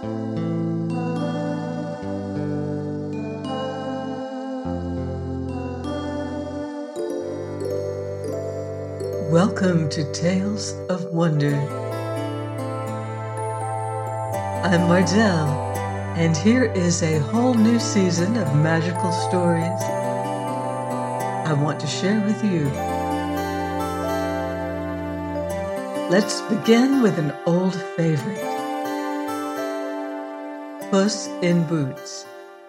Welcome to Tales of Wonder. I'm Mardell, and here is a whole new season of magical stories I want to share with you. Let's begin with an old favorite, Puss in Boots.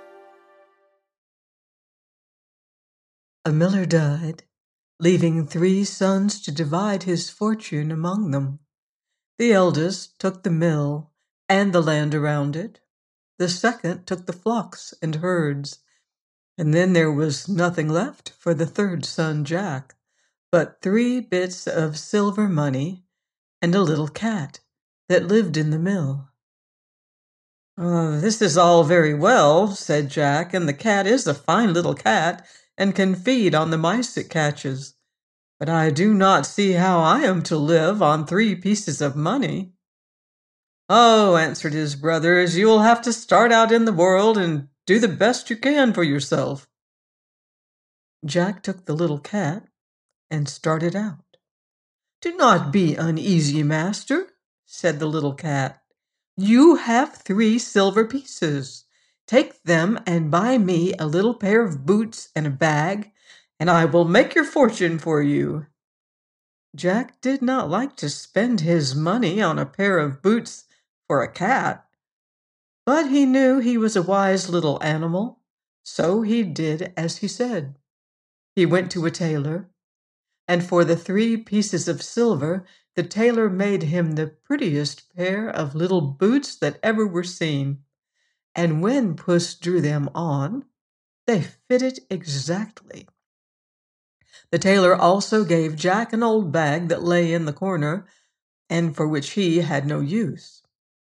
A miller died, leaving 3 sons to divide his fortune among them. The eldest took the mill and the land around it. The second took the flocks and herds. And then there was nothing left for the 3rd son, Jack, but 3 bits of silver money and a little cat that lived in the mill. This is all very well," said Jack, "and the cat is a fine little cat and can feed on the mice it catches. But I do not see how I am to live on 3 pieces of money." "Oh," answered his brothers, "you will have to start out in the world and do the best you can for yourself." Jack took the little cat and started out. "Do not be uneasy, master," said the little cat. "You have 3 silver pieces. Take them and buy me a little pair of boots and a bag, and I will make your fortune for you." Jack did not like to spend his money on a pair of boots for a cat, but he knew he was a wise little animal, so he did as he said. He went to a tailor, and for the 3 pieces of silver, the tailor made him the prettiest pair of little boots that ever were seen. And when Puss drew them on, they fitted exactly. The tailor also gave Jack an old bag that lay in the corner, and for which he had no use.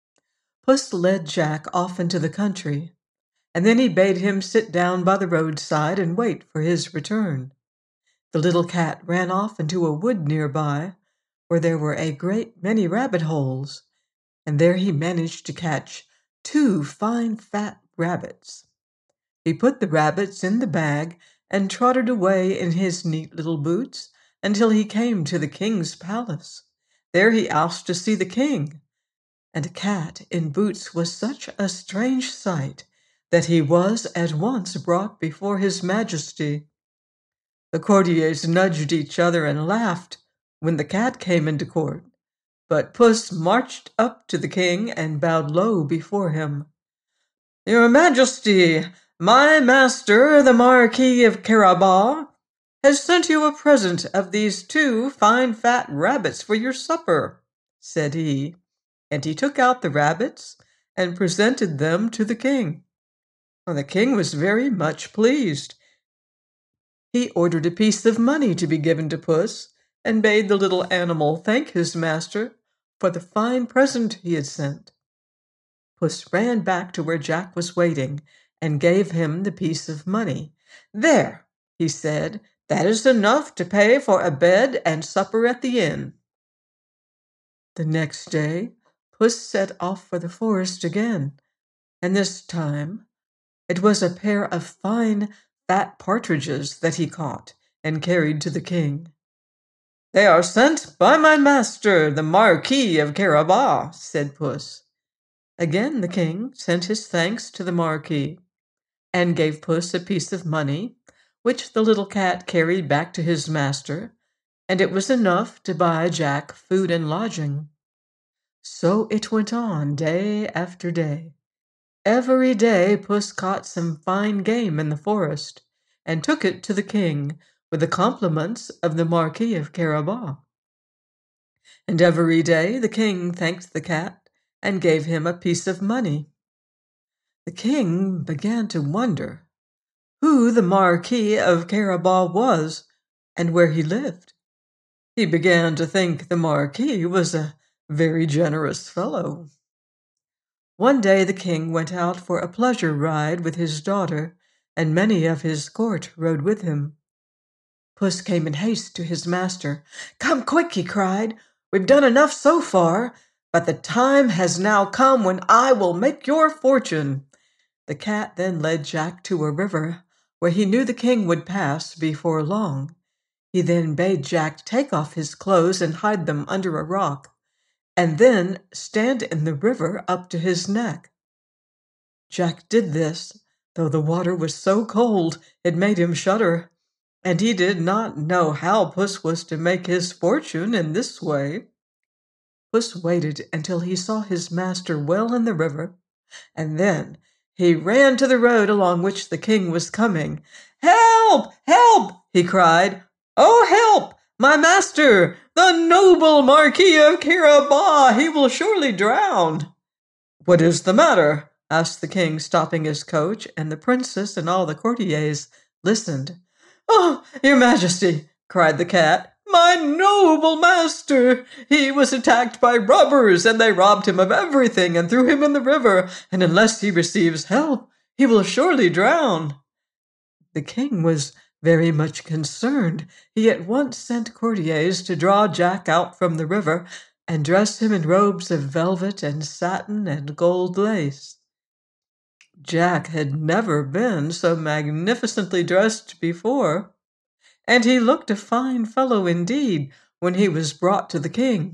Puss led Jack off into the country, and then he bade him sit down by the roadside and wait for his return. The little cat ran off into a wood nearby, where there were a great many rabbit holes, and there he managed to catch 2 fine fat rabbits. He put the rabbits in the bag and trotted away in his neat little boots until he came to the king's palace. There he asked to see the king, and a cat in boots was such a strange sight that he was at once brought before his majesty. The courtiers nudged each other and laughed when the cat came into court, but Puss marched up to the king and bowed low before him. "Your Majesty, my master, the Marquis of Carabas, has sent you a present of these 2 fine fat rabbits for your supper," said he, and he took out the rabbits and presented them to the king. The king was very much pleased. He ordered a piece of money to be given to Puss and bade the little animal thank his master for the fine present he had sent. Puss ran back to where Jack was waiting and gave him the piece of money. "There," he said, "that is enough to pay for a bed and supper at the inn." The next day, Puss set off for the forest again, and this time it was a pair of fine fat partridges that he caught and carried to the king. "They are sent by my master, the Marquis of Carabas," said Puss. Again the king sent his thanks to the Marquis, and gave Puss a piece of money, which the little cat carried back to his master, and it was enough to buy Jack food and lodging. So it went on day after day. Every day Puss caught some fine game in the forest, and took it to the king with the compliments of the Marquis of Carabas. And every day the king thanked the cat and gave him a piece of money. The king began to wonder who the Marquis of Carabas was and where he lived. He began to think the Marquis was a very generous fellow. One day the king went out for a pleasure ride with his daughter, and many of his court rode with him. Puss came in haste to his master. "Come quick," he cried. "We've done enough so far. but the time has now come when I will make your fortune." The cat then led Jack to a river where he knew the king would pass before long. He then bade Jack take off his clothes and hide them under a rock, and then stand in the river up to his neck. Jack did this, though the water was so cold it made him shudder, and he did not know how Puss was to make his fortune in this way. Puss waited until he saw his master well in the river, and then he ran to the road along which the king was coming. "Help! Help!" he cried. "Oh, help! My master, the noble Marquis of Carabas! He will surely drown." "What is the matter?" asked the king, stopping his coach, and the princess and all the courtiers listened. "Oh, your majesty!" cried the cat. "My noble master! He was attacked by robbers, and they robbed him of everything and threw him in the river, and unless he receives help, he will surely drown." The king was very much concerned. He at once sent courtiers to draw Jack out from the river and dress him in robes of velvet and satin and gold lace. Jack had never been so magnificently dressed before, and he looked a fine fellow indeed when he was brought to the king.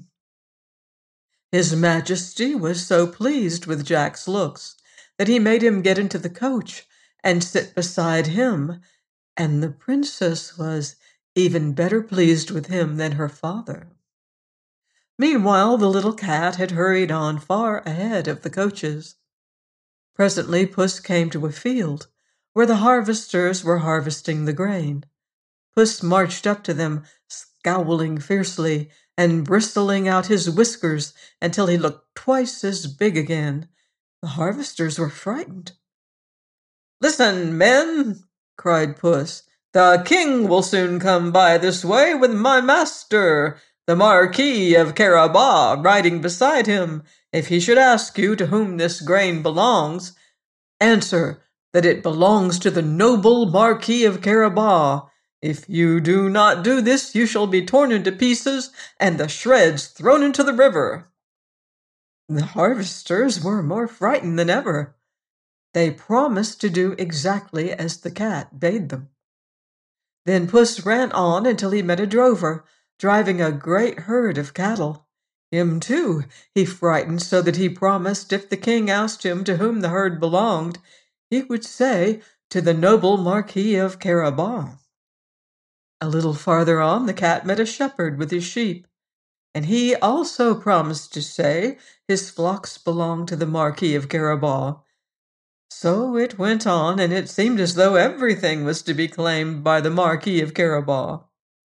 His majesty was so pleased with Jack's looks that he made him get into the coach and sit beside him, and the princess was even better pleased with him than her father. Meanwhile, the little cat had hurried on far ahead of the coaches. Presently Puss came to a field where the harvesters were harvesting the grain. Puss marched up to them, scowling fiercely and bristling out his whiskers until he looked twice as big again. The harvesters were frightened. "Listen, men!" cried Puss. "The king will soon come by this way with my master, the Marquis of Carabas, riding beside him. If he should ask you to whom this grain belongs, answer that it belongs to the noble Marquis of Carabas. If you do not do this, you shall be torn into pieces and the shreds thrown into the river." The harvesters were more frightened than ever. They promised to do exactly as the cat bade them. Then Puss ran on until he met a drover, driving a great herd of cattle. Him, too, he frightened so that he promised if the king asked him to whom the herd belonged, he would say, "To the noble Marquis of Carabas." A little farther on, the cat met a shepherd with his sheep, and he also promised to say his flocks belonged to the Marquis of Carabas. So it went on, and it seemed as though everything was to be claimed by the Marquis of Carabas.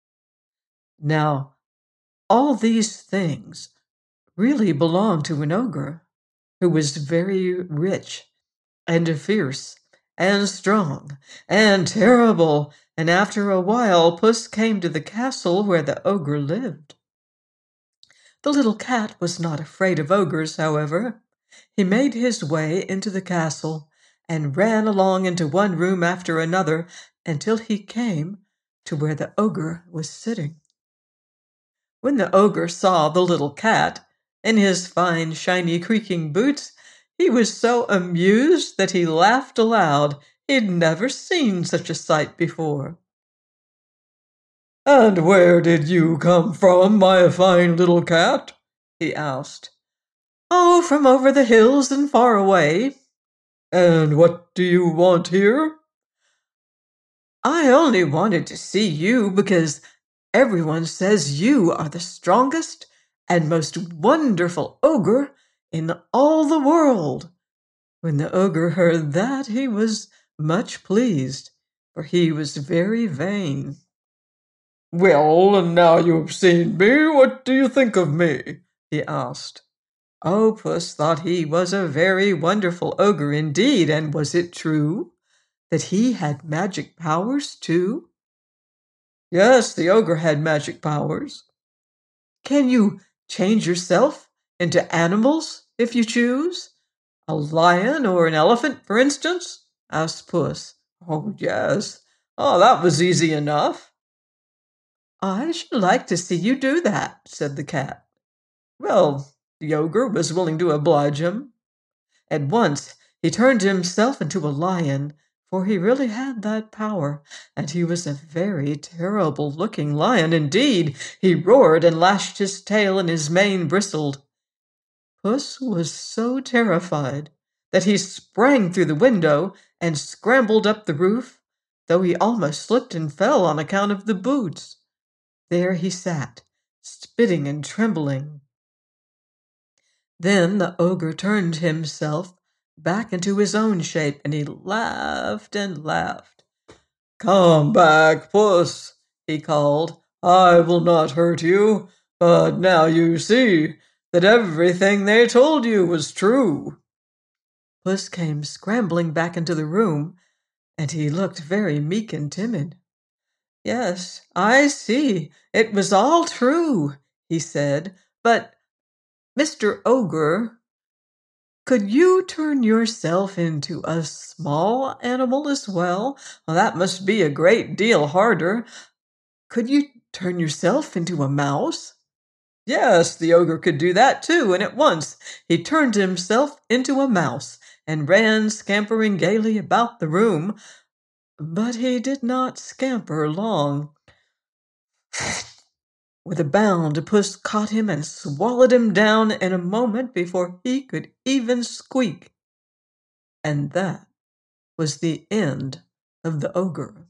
Now, all these things really belonged to an ogre who was very rich and fierce and strong and terrible, and after a while Puss came to the castle where the ogre lived. The little cat was not afraid of ogres, however. He made his way into the castle and ran along into one room after another until he came to where the ogre was sitting. When the ogre saw the little cat in his fine, shiny, creaking boots, he was so amused that he laughed aloud. He'd never seen such a sight before. "And where did you come from, my fine little cat?" he asked. "Oh, from over the hills and far away." "And what do you want here?" "I only wanted to see you because everyone says you are the strongest and most wonderful ogre in all the world." When the ogre heard that, he was much pleased, for he was very vain. "Well, now you've seen me, what do you think of me?" he asked. Oh, Puss thought he was a very wonderful ogre indeed, and was it true that he had magic powers too? Yes, the ogre had magic powers. "Can you change yourself into animals if you choose? A lion or an elephant, for instance?" asked Puss. "Oh, yes. Oh, that was easy enough." "I should like to see you do that," said the cat. "Well, The ogre was willing to oblige him. At once he turned himself into a lion, for he really had that power, and he was a very terrible-looking lion indeed. He roared and lashed his tail, and his mane bristled. Puss was so terrified that he sprang through the window and scrambled up the roof, though he almost slipped and fell on account of the boots. There he sat, spitting and trembling. Then the ogre turned himself back into his own shape, and he laughed and laughed. "Come back, Puss," he called. "I will not hurt you, but now you see that everything they told you was true." Puss came scrambling back into the room, and he looked very meek and timid. "Yes, I see. It was all true," he said. "But, Mr. Ogre, could you turn yourself into a small animal as well? Well, that must be a great deal harder. Could you turn yourself into a mouse?" Yes, the ogre could do that too, and at once he turned himself into a mouse and ran scampering gaily about the room. But he did not scamper long. With a bound, Puss caught him and swallowed him down in a moment before he could even squeak. And that was the end of the ogre.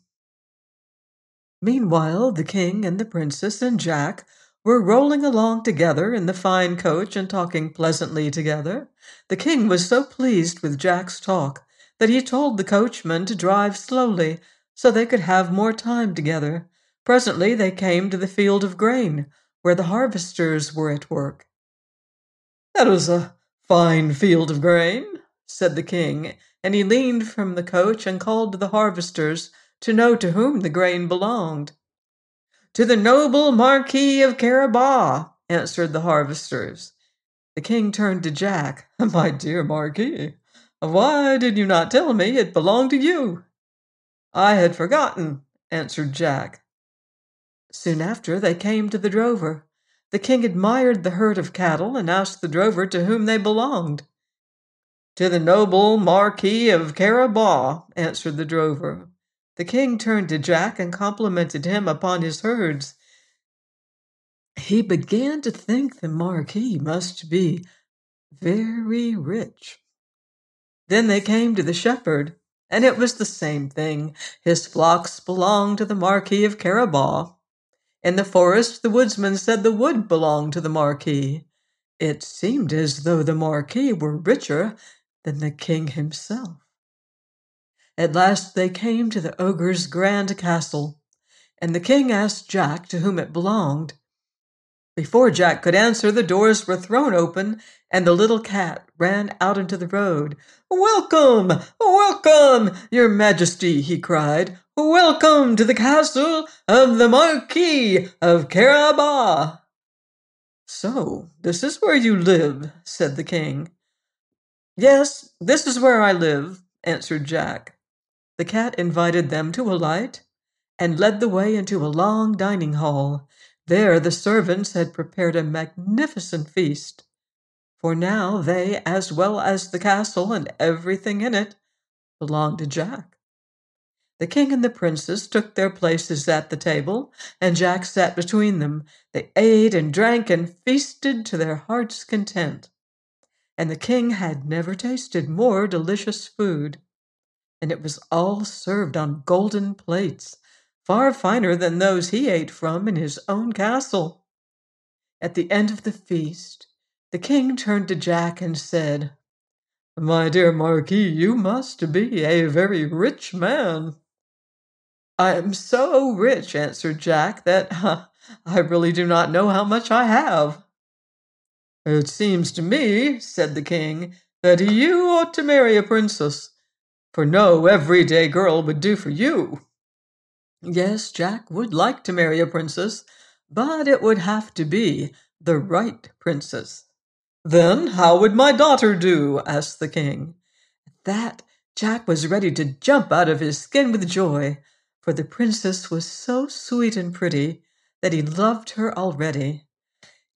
Meanwhile, the king and the princess and Jack were rolling along together in the fine coach and talking pleasantly together. The king was so pleased with Jack's talk that he told the coachman to drive slowly so they could have more time together. Presently they came to the field of grain, where the harvesters were at work. "That was a fine field of grain," said the king, and he leaned from the coach and called to the harvesters to know to whom the grain belonged. "To the noble Marquis of Carabas," answered the harvesters. The king turned to Jack. "My dear Marquis, why did you not tell me it belonged to you?" "I had forgotten," answered Jack. Soon after they came to the drover. The king admired the herd of cattle and asked the drover to whom they belonged. "To the noble Marquis of Carabas," answered the drover. The king turned to Jack and complimented him upon his herds. He began to think the Marquis must be very rich. Then they came to the shepherd, and it was the same thing. His flocks belonged to the Marquis of Carabas. In the forest, the woodsman said the wood belonged to the Marquis. It seemed as though the Marquis were richer than the king himself. At last they came to the ogre's grand castle, and the king asked Jack to whom it belonged. Before Jack could answer, the doors were thrown open, and the little cat ran out into the road. "Welcome, welcome, your majesty," he cried. "Welcome to the castle of the Marquis of Carabas." "So, this is where you live," said the king. "Yes, this is where I live," answered Jack. The cat invited them to alight and led the way into a long dining hall. There the servants had prepared a magnificent feast, for now they, as well as the castle and everything in it, belonged to Jack. The king and the princess took their places at the table, and Jack sat between them. They ate and drank and feasted to their heart's content. And the king had never tasted more delicious food, and it was all served on golden plates, far finer than those he ate from in his own castle. At the end of the feast, the king turned to Jack and said, "My dear Marquis, you must be a very rich man." "I am so rich," answered Jack, "that I really do not know how much I have." "It seems to me," said the king, "that you ought to marry a princess, for no everyday girl would do for you." Yes, Jack would like to marry a princess, but it would have to be the right princess. "Then how would my daughter do?" asked the king. At that, Jack was ready to jump out of his skin with joy, for the princess was so sweet and pretty that he loved her already.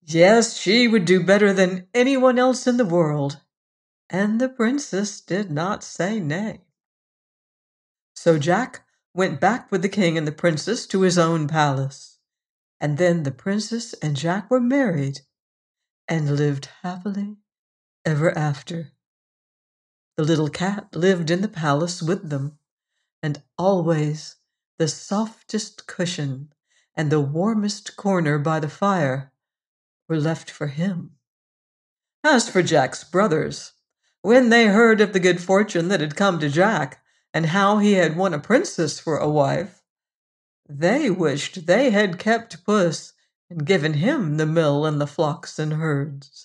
Yes, she would do better than anyone else in the world. And the princess did not say nay. So Jack went back with the king and the princess to his own palace. And then the princess and Jack were married and lived happily ever after. The little cat lived in the palace with them, and always the softest cushion and the warmest corner by the fire were left for him. As for Jack's brothers, when they heard of the good fortune that had come to Jack and how he had won a princess for a wife, they wished they had kept Puss and given him the mill and the flocks and herds.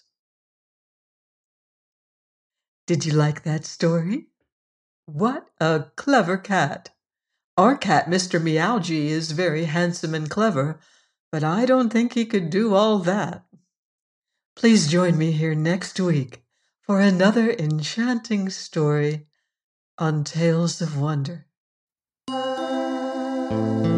Did you like that story? What a clever cat! Our cat, Mr. Meowgie, is very handsome and clever, but I don't think he could do all that. Please join me here next week for another enchanting story on Tales of Wonder.